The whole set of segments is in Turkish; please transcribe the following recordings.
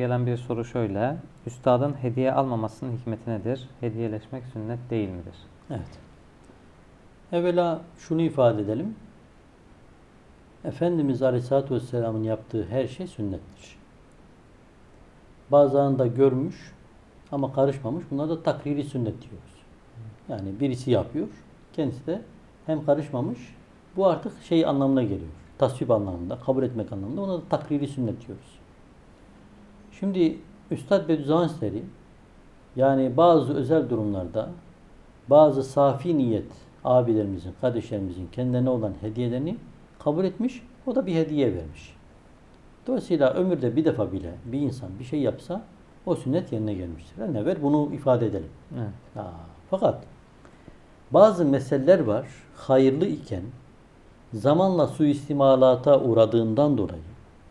gelen bir soru şöyle. Üstadın hediye almamasının hikmeti nedir? Hediyeleşmek sünnet değil midir? Evet. Evvela şunu ifade edelim. Efendimiz Aleyhisselatü Vesselam'ın yaptığı her şey sünnettir. Bazılarında görmüş ama karışmamış. Bunlara da takriri sünnet diyoruz. Yani birisi yapıyor. Kendisi de hem karışmamış. Bu artık şey anlamına geliyor. Tasvip anlamında, kabul etmek anlamında. Ona da takriri sünnet diyoruz. Şimdi Üstad Bediüzzaman Hazretleri yani bazı özel durumlarda bazı safi niyet abilerimizin, kardeşlerimizin kendilerine olan hediyelerini kabul etmiş. O da bir hediye vermiş. Dolayısıyla ömürde bir defa bile bir insan bir şey yapsa o sünnet yerine gelmiştir. Ne ver bunu ifade edelim. Evet. Fakat bazı meseleler var. Hayırlı iken zamanla suistimalata uğradığından dolayı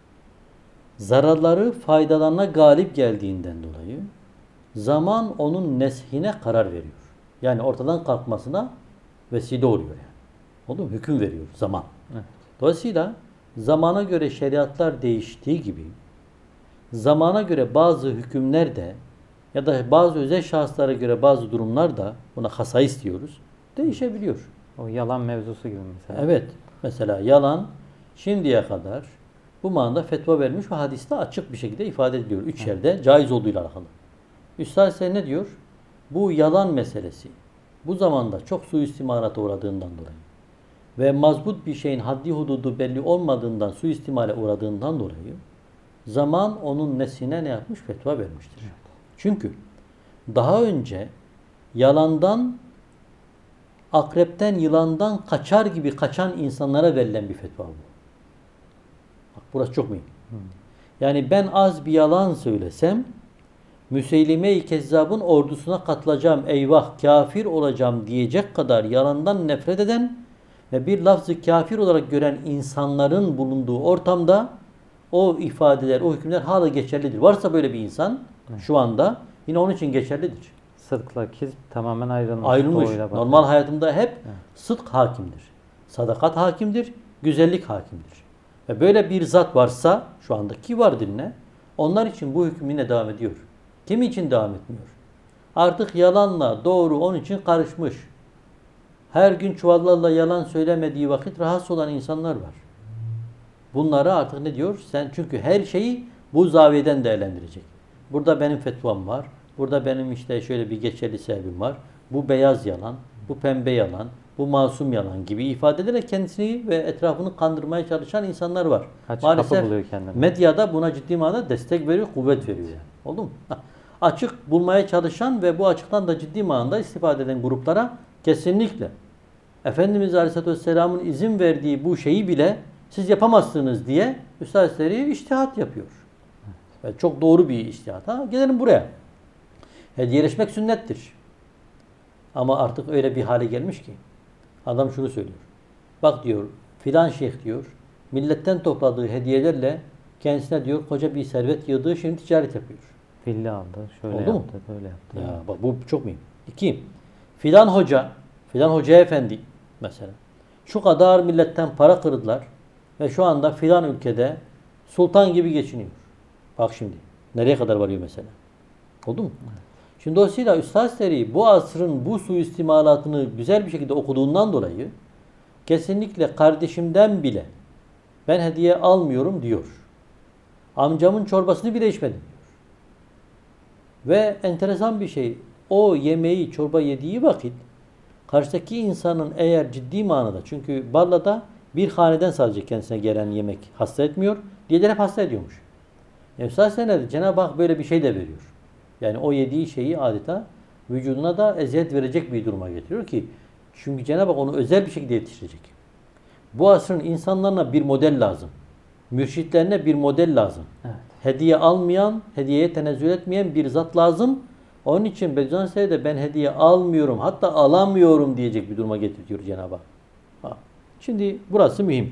zararları faydalarına galip geldiğinden dolayı zaman onun neshine karar veriyor. Yani ortadan kalkmasına vesile oluyor yani. Oldu mu? Hüküm veriyor zaman. Evet. Dolayısıyla zamana göre şeriatlar değiştiği gibi zamana göre bazı hükümler de ya da bazı özel şahıslara göre bazı durumlar da buna hasais diyoruz. Değişebiliyor. O yalan mevzusu gibi mesela. Evet. Mesela yalan şimdiye kadar bu manada fetva vermiş ve hadiste açık bir şekilde ifade ediliyor. 3 yerde caiz olduğuyla alakalı. Üstad ise ne diyor? Bu yalan meselesi bu zamanda çok suistimalata uğradığından dolayı ve mazbut bir şeyin haddi hududu belli olmadığından suistimale uğradığından dolayı zaman onun nesine ne yapmış? Fetva vermiştir. Evet. Çünkü daha önce yalandan akrepten, yılandan kaçar gibi kaçan insanlara verilen bir fetva bu. Bak burası çok mühim. Yani ben az bir yalan söylesem Müseylime-i Kezzab'ın ordusuna katılacağım, eyvah kafir olacağım diyecek kadar yalandan nefret eden ve bir lafzı kafir olarak gören insanların bulunduğu ortamda o ifadeler, o hükümler hala geçerlidir. Varsa böyle bir insan şu anda yine onun için geçerlidir. Sıdkla kizb tamamen ayrılmış. Ayrılmış. Normal hayatımda hep Evet. sıdk hakimdir. Sadakat hakimdir. Güzellik hakimdir. Ve böyle bir zat varsa şu andaki var dinle. Onlar için bu hüküm yine devam ediyor. Kim için devam etmiyor? Artık yalanla doğru onun için karışmış. Her gün çuvallarla yalan söylemediği vakit rahatsız olan insanlar var. Bunlara artık ne diyor? Sen çünkü her şeyi bu zaviyeden değerlendirecek. Burada benim fetvam var. Burada benim işte şöyle bir geçerli sebebim var. Bu beyaz yalan, bu pembe yalan, bu masum yalan gibi ifade ederek kendisini ve etrafını kandırmaya çalışan insanlar var. Maalesef medyada buna ciddi manada destek veriyor, kuvvet veriyor yani. Oldu mu? Açık bulmaya çalışan ve bu açıktan da ciddi manada istifade eden gruplara kesinlikle Efendimiz Aleyhisselatü Vesselam'ın izin verdiği bu şeyi bile siz yapamazsınız diye Üstad Hazretleri içtihat yapıyor. Ve çok doğru bir içtihat. Gelelim buraya. Hediyeleşmek sünnettir. Ama artık öyle bir hale gelmiş ki adam şunu söylüyor. Bak diyor filan şeyh diyor milletten topladığı hediyelerle kendisine diyor koca bir servet yığdığı şimdi ticaret yapıyor. Villi aldı, şöyle Oldu yaptı, mu? böyle yaptı. Ya bak bu çok mühim. 2. Filan hoca efendi mesela şu kadar milletten para kırdılar ve şu anda filan ülkede sultan gibi geçiniyor. Bak şimdi nereye kadar varıyor mesela. Oldu mu? Evet. Şimdi dolayısıyla Üstad Hazretleri bu asrın bu suistimalatını güzel bir şekilde okuduğundan dolayı kesinlikle kardeşimden bile ben hediye almıyorum diyor. Amcamın çorbasını bile içmedim diyor. Ve enteresan bir şey o yemeği çorba yediği vakit karşıdaki insanın eğer ciddi manada çünkü Barla'da bir haneden sadece kendisine gelen yemek hasta etmiyor. Diğerleri hep hasta ediyormuş. Esasında Cenab-ı Hak böyle bir şey de veriyor. Yani o yediği şeyi adeta vücuduna da eziyet verecek bir duruma getiriyor ki çünkü Cenab-ı Hak onu özel bir şekilde yetiştirecek. Bu asrın insanlarına bir model lazım. Mürşitlerine bir model lazım. Evet. Hediye almayan, hediyeye tenezzül etmeyen bir zat lazım. Onun için Bediüzzaman Hazretleri de ben hediye almıyorum hatta alamıyorum diyecek bir duruma getiriyor Cenab-ı Hak. Şimdi burası mühim.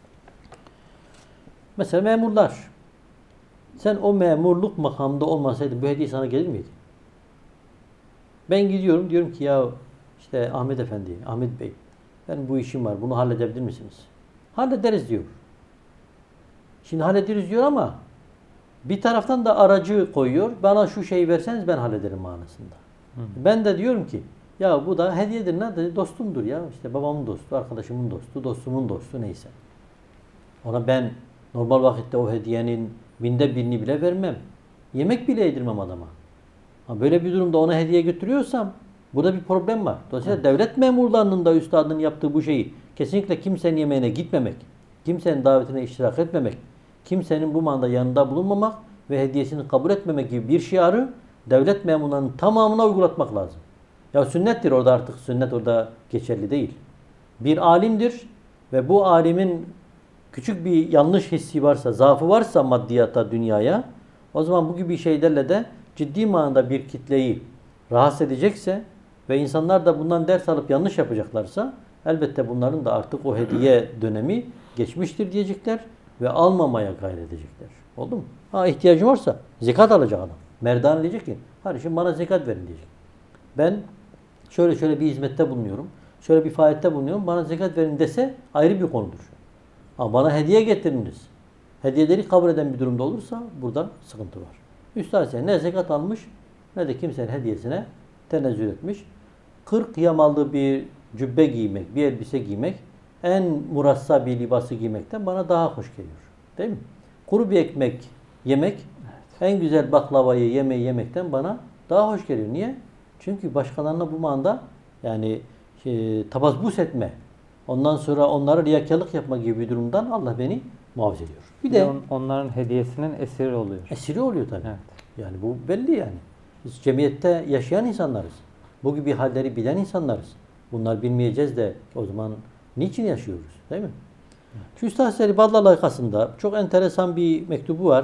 Mesela memurlar. Sen o memurluk makamında olmasaydın bu hediye sana gelir miydi? Ben gidiyorum diyorum ki ya işte Ahmet Efendi, Ahmet Bey benim bu işim var bunu halledebilir misiniz? Hallederiz diyor. Şimdi hallederiz diyor ama Bir taraftan da aracı koyuyor. Bana şu şeyi verseniz ben hallederim manasında. Ben de diyorum ki ya bu da hediyedir. Ne? Dostumdur ya. İşte babamın dostu, arkadaşımın dostu, dostumun dostu neyse. Ona ben normal vakitte o hediyenin 1/1000'ini bile vermem. Yemek bile yedirmem adama. Ama böyle bir durumda ona hediye götürüyorsam burada bir problem var. Dolayısıyla devlet memurlarının da üstadının yaptığı bu şeyi kesinlikle kimsenin yemeğine gitmemek, kimsenin davetine iştirak etmemek, kimsenin bu manda yanında bulunmamak ve hediyesini kabul etmemek gibi bir şiarı devlet memurlarının tamamına uygulatmak lazım. Ya sünnettir orada, artık sünnet orada geçerli değil. Bir alimdir ve bu alimin küçük bir yanlış hissi varsa, zaafı varsa maddiyata, dünyaya, o zaman bu gibi şeylerle de ciddi manada bir kitleyi rahatsız edecekse ve insanlar da bundan ders alıp yanlış yapacaklarsa elbette bunların da artık o hediye dönemi geçmiştir diyecekler ve almamaya gayret edecekler. Oldu mu? Ha, ihtiyacım varsa zekat alacak adam. Merdan diyecek ki kardeşim bana zekat verin diyecek. Ben şöyle bir hizmette bulunuyorum. Şöyle bir faaliyette bulunuyorum. Bana zekat verin dese ayrı bir konudur. Ama bana hediye getiriniz. Hediyeleri kabul eden bir durumda olursa buradan sıkıntı var. Üstad ise ne zekat almış ne de kimsenin hediyesine tenezzül etmiş. 40 yamallı bir cübbe giymek, bir elbise giymek, en murassa bir libası giymekten bana daha hoş geliyor. Değil mi? Kuru bir ekmek yemek, en güzel baklavayı, yemeği yemekten bana daha hoş geliyor. Niye? Çünkü başkalarına bu manda yani tabazzbus etme, ondan sonra onlara riyakarlık yapma gibi bir durumdan Allah beni muhafaza ediyor. Bir de onların hediyesinin esiri oluyor. Esiri oluyor tabii. Evet. Yani bu belli yani. Biz cemiyette yaşayan insanlarız. Bu gibi halleri bilen insanlarız. Bunlar bilmeyeceğiz de o zaman niçin yaşıyoruz? Değil mi? Evet. Şu Üstad Seri Ballı layıkasında çok enteresan bir mektubu var.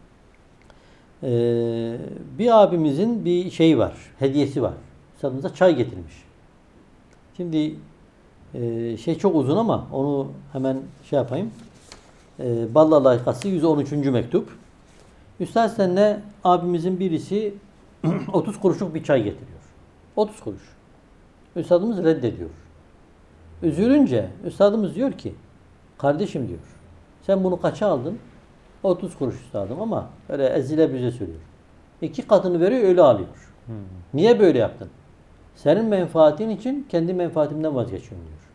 Bir abimizin bir şeyi var. Hediyesi var. Üstadımıza çay getirmiş. Şimdi şey çok uzun ama onu hemen şey yapayım. Ballı layıkası 113. mektup. Üstad Sen'le abimizin birisi 30 kuruşluk bir çay getiriyor. 30 kuruş. Üstadımız reddediyor. Üzülünce üstadımız diyor ki kardeşim diyor sen bunu kaça aldın? 30 kuruş üstadım ama öyle ezile büze söylüyor. 2 katını veriyor öyle alıyor. Niye böyle yaptın? Senin menfaatin için kendi menfaatimden vazgeçiyorum diyor.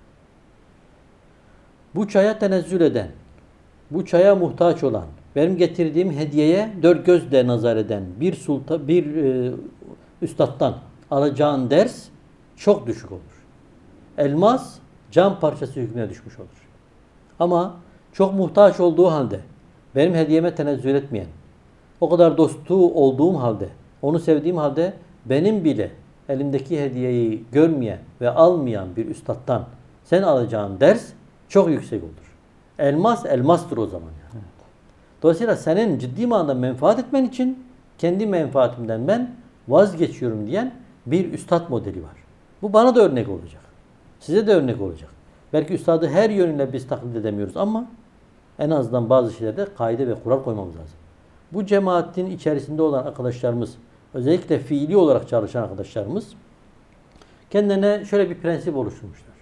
Bu çaya tenezzül eden, bu çaya muhtaç olan, benim getirdiğim hediyeye dört gözle nazar eden bir üstattan alacağın ders çok düşük olur. Elmas can parçası hükmüne düşmüş olur. Ama çok muhtaç olduğu halde benim hediyeme tenezzül etmeyen, o kadar dostu olduğum halde, onu sevdiğim halde benim bile elimdeki hediyeyi görmeyen ve almayan bir üstattan sen alacağın ders çok yüksek olur. Elmas elmastır o zaman. Yani. Evet. Dolayısıyla senin ciddi manada menfaat etmen için kendi menfaatimden ben vazgeçiyorum diyen bir üstad modeli var. Bu bana da örnek olacak. Size de örnek olacak. Belki üstadı her yönüyle biz taklit edemiyoruz ama en azından bazı şeylerde kaide ve kural koymamız lazım. Bu cemaatin içerisinde olan arkadaşlarımız, özellikle fiili olarak çalışan arkadaşlarımız kendilerine şöyle bir prensip oluşturmuşlar.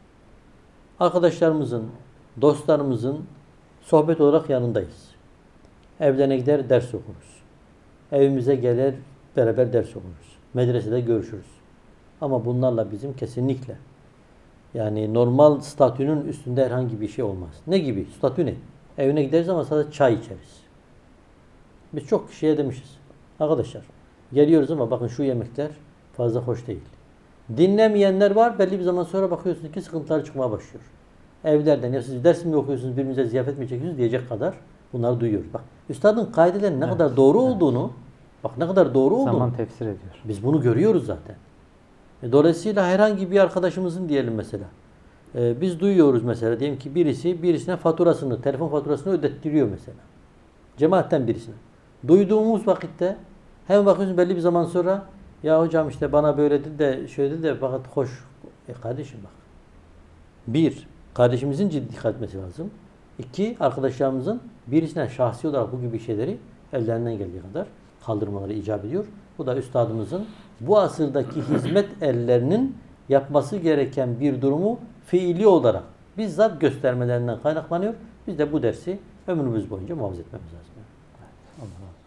Arkadaşlarımızın, dostlarımızın sohbet olarak yanındayız. Evlerine gider ders okuruz. Evimize gelir beraber ders okuruz. Medresede görüşürüz. Ama bunlarla bizim kesinlikle yani normal statünün üstünde herhangi bir şey olmaz. Ne gibi? Statü ne? Evine gideriz ama sadece çay içeriz. Biz çok kişiye demişiz. Arkadaşlar geliyoruz ama bakın şu yemekler fazla hoş değil. Dinlemeyenler var. Belli bir zaman sonra bakıyorsunuz ki sıkıntılar çıkmaya başlıyor. Evlerden ya siz ders mi okuyorsunuz birbirinize ziyafet mi çekiyorsunuz diyecek kadar bunları duyuyoruz. Bak üstadın kaidelerinin ne kadar doğru olduğunu bak ne kadar doğru olduğunu zaman tefsir ediyor. Biz bunu görüyoruz zaten. Dolayısıyla herhangi bir arkadaşımızın diyelim mesela. Biz duyuyoruz mesela diyelim ki birisine faturasını, telefon faturasını ödettiriyor mesela. Cemaatten birisine. Duyduğumuz vakitte hem bakıyorsun belli bir zaman sonra ya hocam işte bana böyle dedi de şöyle dedi de fakat hoş. Kardeşim bak. Bir, kardeşimizin ciddi dikkat etmesi lazım. İki, arkadaşlarımızın birisine şahsi olarak bu gibi şeyleri ellerinden geldiği kadar kaldırmaları icap ediyor. Bu da üstadımızın bu asırdaki hizmet ellerinin yapması gereken bir durumu fiili olarak bizzat göstermelerinden kaynaklanıyor. Biz de bu dersi ömrümüz boyunca muhafaza etmemiz lazım. Allah razı olsun.